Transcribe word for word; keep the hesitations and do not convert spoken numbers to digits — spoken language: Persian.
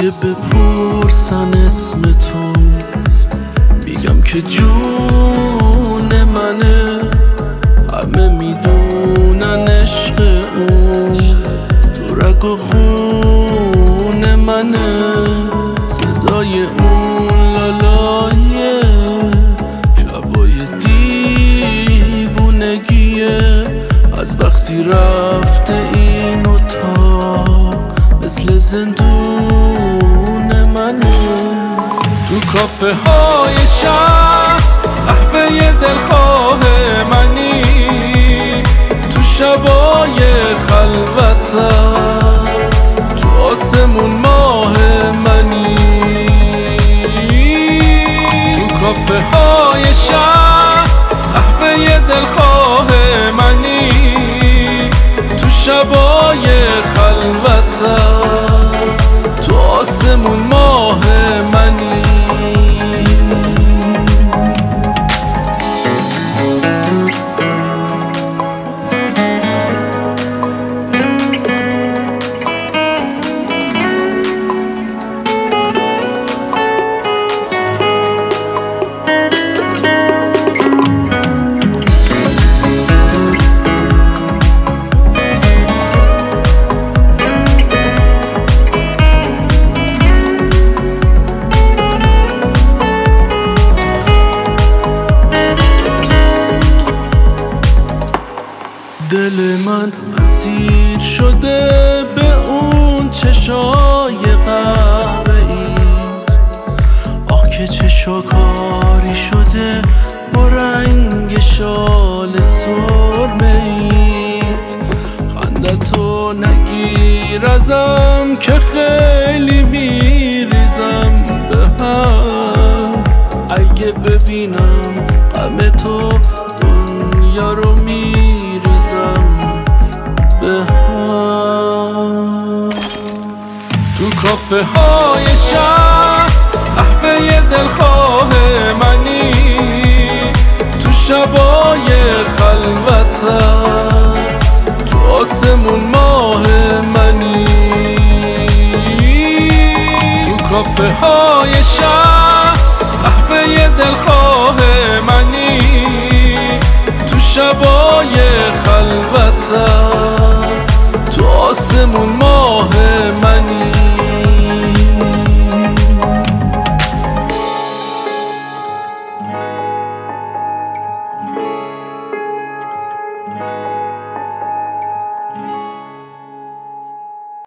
اگه بپرسن اسم تو میگم که جون منه، همه میدونن عشق اون تو رگ و خون منه. صدای اون لالایه شبای دیوونگیه، از وقتی رفته این اتاق مثل زندون منه. تو کافه های شهر قهوه دلخواه منی، تو شبای خلوتم تو آسمون ماه منی. تو کافه های شهر قهوه دلخواه منی، تو شبای خلوتم تو آسمون ماه منی. دل من اسیر شده به اون چشای قهوه‌ای، آه که چشاکاری شده با رنگ شال سرمه‌ایت. خندتو نگیر ازم که خیلی میریزم به هم، اگه ببینم غم تو دنیا رو میریزم به هم. تو کافه های شهر قهوه دلخواه منی، تو شبای خلوتم تو آسمون ماه منی. تو کافه های شهر قهوه دلخواه منی، تو شبای خلوتم تو آسمون ماه منی.